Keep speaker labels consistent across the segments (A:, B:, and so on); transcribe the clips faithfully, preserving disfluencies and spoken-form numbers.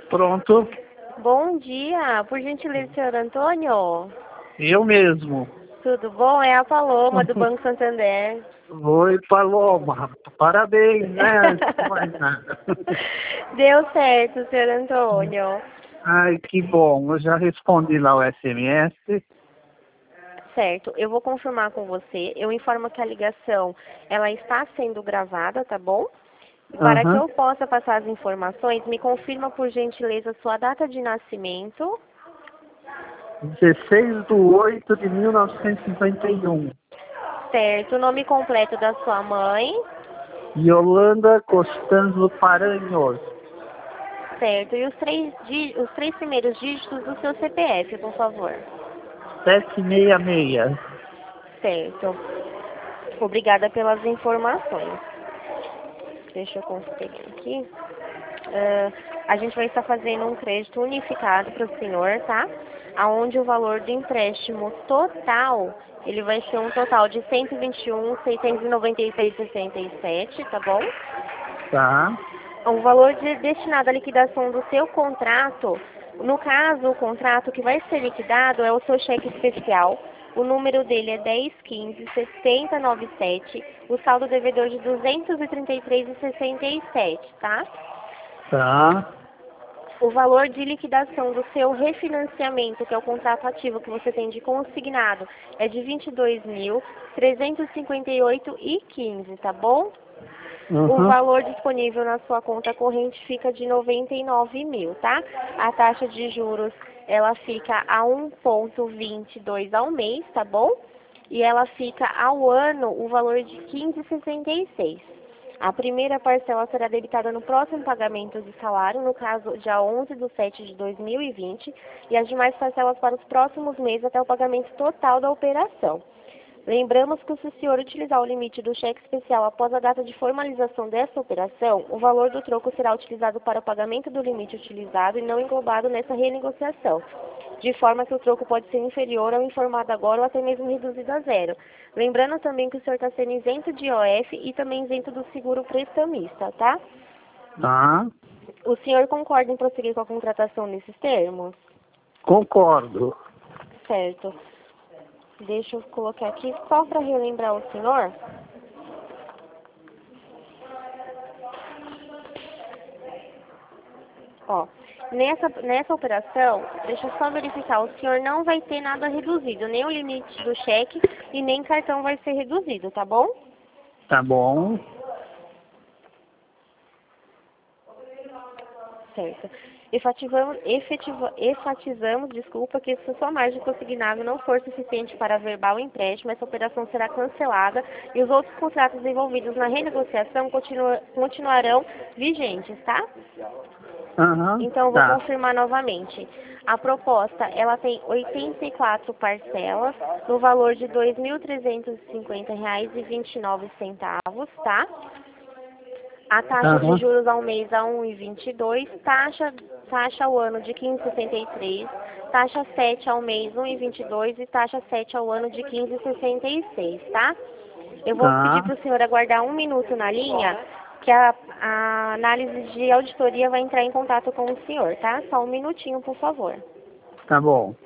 A: Pronto,
B: Bom dia, por gentileza, senhor Antônio.
A: eu mesmo.
B: Tudo bom? É a Paloma, do Banco Santander.
A: Oi, Paloma. Parabéns, né? Antes de mais nada.
B: Deu certo, senhor Antônio.
A: Ai, que bom. Eu já respondi lá o S M S.
B: Certo, eu vou confirmar com você. Eu informo que a ligação ela está sendo gravada, tá bom? Para que
A: Aham.
B: eu possa passar as informações, me confirma por gentileza sua data de nascimento.
A: dezesseis de oito de mil novecentos e cinquenta e um.
B: Certo, o nome completo da sua mãe.
A: Yolanda Costanzo Paranhos.
B: Certo, e os três, dí- os três primeiros dígitos do seu C P F, por favor.
A: sete seis seis.
B: Certo. Obrigada pelas informações. Deixa eu conferir aqui. Ah, a gente vai estar fazendo um crédito unificado para o senhor, tá? Aonde o valor do empréstimo total, ele vai ser um total de cento e vinte e um mil, seiscentos e noventa e seis reais e sessenta e sete centavos, tá bom?
A: Tá?
B: O valor de- destinado à liquidação do seu contrato, no caso, o contrato que vai ser liquidado é o seu cheque especial. O número dele é dez quinze sessenta noventa e sete. O saldo devedor de duzentos e trinta e três reais e sessenta e sete, tá?
A: Tá.
B: O valor de liquidação do seu refinanciamento, que é o contrato ativo que você tem de consignado, é de vinte e dois mil, trezentos e cinquenta e oito reais e quinze centavos, tá bom? O
A: Uhum.
B: valor disponível na sua conta corrente fica de noventa e nove mil, tá? A taxa de juros, ela fica a um vírgula vinte e dois ao mês, tá bom? E ela fica ao ano o valor de quinze vírgula sessenta e seis. A primeira parcela será debitada no próximo pagamento de salário, no caso, dia onze de setembro de dois mil e vinte, e as demais parcelas para os próximos meses até o pagamento total da operação. Lembramos que se o senhor utilizar o limite do cheque especial após a data de formalização dessa operação, o valor do troco será utilizado para o pagamento do limite utilizado e não englobado nessa renegociação, de forma que o troco pode ser inferior ao informado agora ou até mesmo reduzido a zero. Lembrando também que o senhor está sendo isento de I O F e também isento do seguro prestamista, tá?
A: Tá.
B: O senhor concorda em prosseguir com a contratação nesses termos?
A: Concordo.
B: Certo. Deixa eu colocar aqui só para relembrar o senhor. Ó, nessa, nessa operação, deixa eu só verificar, o senhor não vai ter nada reduzido, nem o limite do cheque e nem cartão vai ser reduzido, tá bom?
A: Tá bom.
B: Certo. Efetivamos, efetiva, enfatizamos, desculpa, que se sua margem consignada não for suficiente para verbal empréstimo, essa operação será cancelada e os outros contratos envolvidos na renegociação continua, continuarão vigentes, tá?
A: Aham.
B: Então, eu vou
A: Tá.
B: confirmar novamente. A proposta, ela tem oitenta e quatro parcelas, no valor de dois mil trezentos e cinquenta reais e vinte e nove centavos, tá? A taxa de
A: Aham.
B: juros ao mês a um vírgula vinte e dois, taxa, taxa ao ano de quinze vírgula sessenta e três, taxa sete ao mês um vírgula vinte e dois e taxa sete ao ano de quinze vírgula sessenta e seis, tá? Eu vou pedir
A: Tá.
B: para o senhor aguardar um minuto na linha, que a, a análise de auditoria vai entrar em contato com o senhor, tá? Só um minutinho, por favor.
A: Tá bom.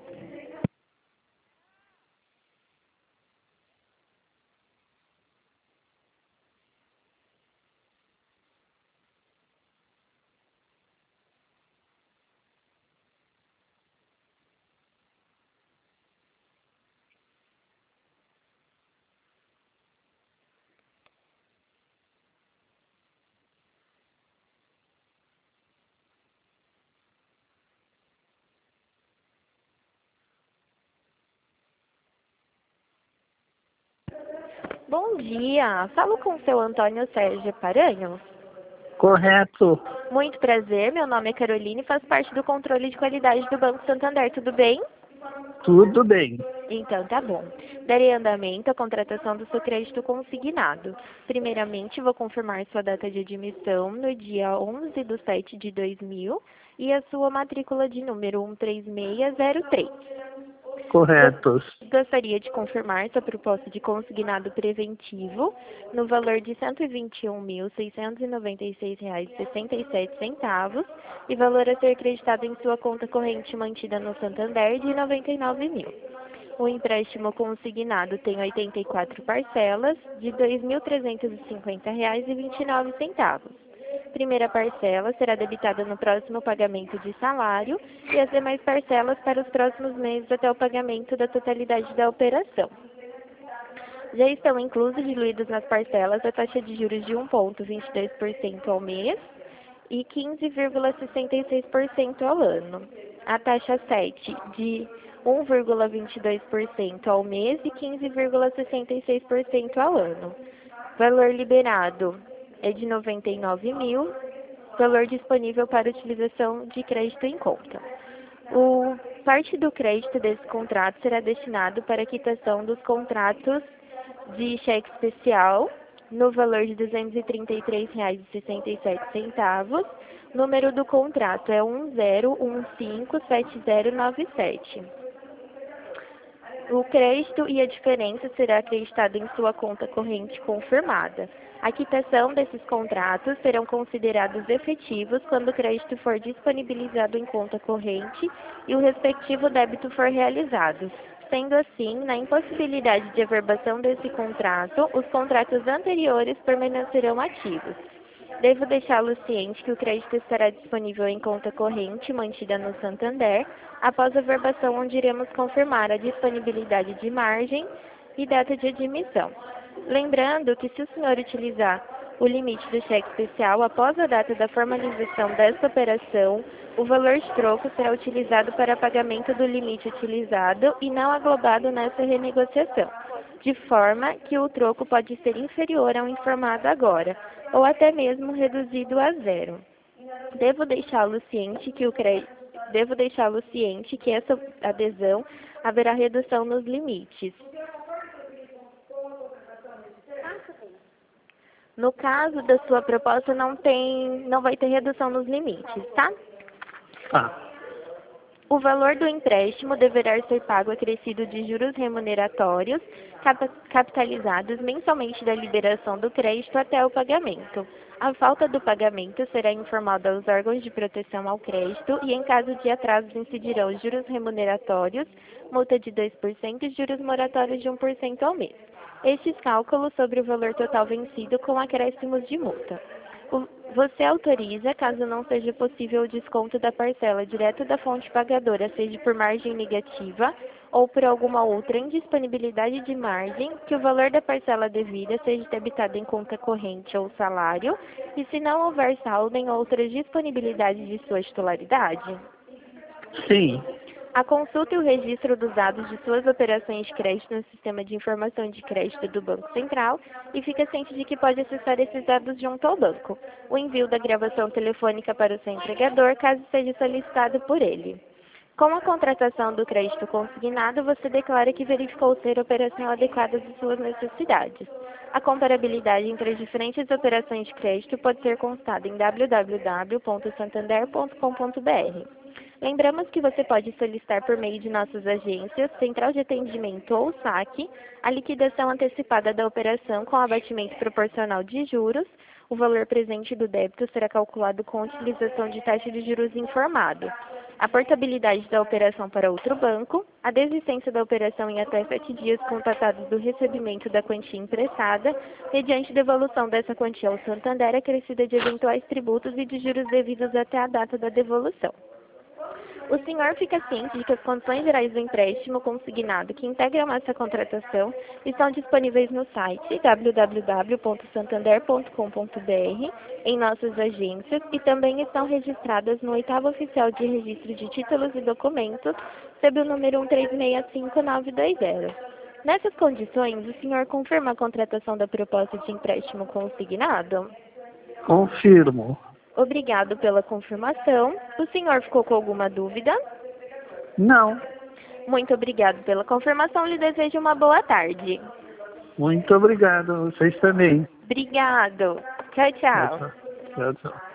B: Bom dia, falo com o seu Antônio Sérgio Paranhos.
A: Correto.
B: Muito prazer, meu nome é Caroline e faço parte do controle de qualidade do Banco Santander, tudo bem?
A: Tudo bem.
B: Então tá bom. Darei andamento à contratação do seu crédito consignado. Primeiramente, vou confirmar sua data de admissão no dia onze de setembro de dois mil e a sua matrícula de número um três seis zero três.
A: Corretos.
B: Gostaria de confirmar sua proposta de consignado preventivo no valor de cento e vinte e um mil, seiscentos e noventa e seis reais e sessenta e sete centavos e valor a ser acreditado em sua conta corrente mantida no Santander de noventa e nove mil. O empréstimo consignado tem oitenta e quatro parcelas de dois mil trezentos e cinquenta reais e vinte e nove centavos. Primeira parcela será debitada no próximo pagamento de salário e as demais parcelas para os próximos meses até o pagamento da totalidade da operação. Já estão inclusos diluídos nas parcelas a taxa de juros de um vírgula vinte e dois por cento ao mês e quinze vírgula sessenta e seis por cento ao ano. A taxa sete de um vírgula vinte e dois por cento ao mês e quinze vírgula sessenta e seis por cento ao ano. Valor liberado é de noventa e nove mil, valor disponível para utilização de crédito em conta. O parte do crédito desse contrato será destinado para a quitação dos contratos de cheque especial no valor de duzentos e trinta e três reais e sessenta e sete centavos. Número do contrato é um zero um cinco sete zero nove sete. O crédito e a diferença será acreditado em sua conta corrente confirmada. A quitação desses contratos serão considerados efetivos quando o crédito for disponibilizado em conta corrente e o respectivo débito for realizado. Sendo assim, na impossibilidade de averbação desse contrato, os contratos anteriores permanecerão ativos. Devo deixá-lo ciente que o crédito estará disponível em conta corrente mantida no Santander, após a averbação onde iremos confirmar a disponibilidade de margem e data de admissão. Lembrando que se o senhor utilizar o limite do cheque especial após a data da formalização desta operação, o valor de troco será utilizado para pagamento do limite utilizado e não aglobado nessa renegociação, de forma que o troco pode ser inferior ao informado agora, ou até mesmo reduzido a zero. Devo deixá-lo ciente que o crédito Devo deixá-lo ciente que essa adesão haverá redução nos limites. No caso da sua proposta, não tem, não vai ter redução nos limites, tá?
A: Tá.
B: O valor do empréstimo deverá ser pago acrescido de juros remuneratórios capitalizados mensalmente da liberação do crédito até o pagamento. A falta do pagamento será informada aos órgãos de proteção ao crédito e, em caso de atrasos, incidirão os juros remuneratórios, multa de dois por cento e juros moratórios de um por cento ao mês. Estes cálculos sobre o valor total vencido com acréscimos de multa. O, você autoriza, caso não seja possível o desconto da parcela direto da fonte pagadora, seja por margem negativa ou por alguma outra indisponibilidade de margem, que o valor da parcela devida seja debitado em conta corrente ou salário, e se não houver saldo em outras disponibilidades de sua titularidade?
A: Sim.
B: A consulta e o registro dos dados de suas operações de crédito no Sistema de Informação de Crédito do Banco Central e fica ciente de que pode acessar esses dados junto ao banco. O envio da gravação telefônica para o seu empregador, caso seja solicitado por ele. Com a contratação do crédito consignado, você declara que verificou ser a operação adequada às suas necessidades. A comparabilidade entre as diferentes operações de crédito pode ser constada em w w w ponto santander ponto com ponto b r. Lembramos que você pode solicitar por meio de nossas agências, Central de Atendimento ou saque, a liquidação antecipada da operação com abatimento proporcional de juros. O valor presente do débito será calculado com a utilização de taxa de juros informado. A portabilidade da operação para outro banco, a desistência da operação em até sete dias constatados do recebimento da quantia emprestada, mediante devolução dessa quantia ao Santander acrescida de eventuais tributos e de juros devidos até a data da devolução. O senhor fica ciente de que as condições gerais do empréstimo consignado que integram essa contratação estão disponíveis no site w w w ponto santander ponto com ponto b r, em nossas agências, e também estão registradas no oitavo Oficial de Registro de Títulos e Documentos, sob o número um três seis cinco nove dois zero. Nessas condições, o senhor confirma a contratação da proposta de empréstimo consignado?
A: Confirmo.
B: Obrigado pela confirmação. O senhor ficou com alguma dúvida?
A: Não.
B: Muito obrigado pela confirmação. Lhe desejo uma boa tarde.
A: Muito obrigado. Vocês também.
B: Obrigado. Tchau, tchau.
A: Tchau, tchau. Tchau, tchau.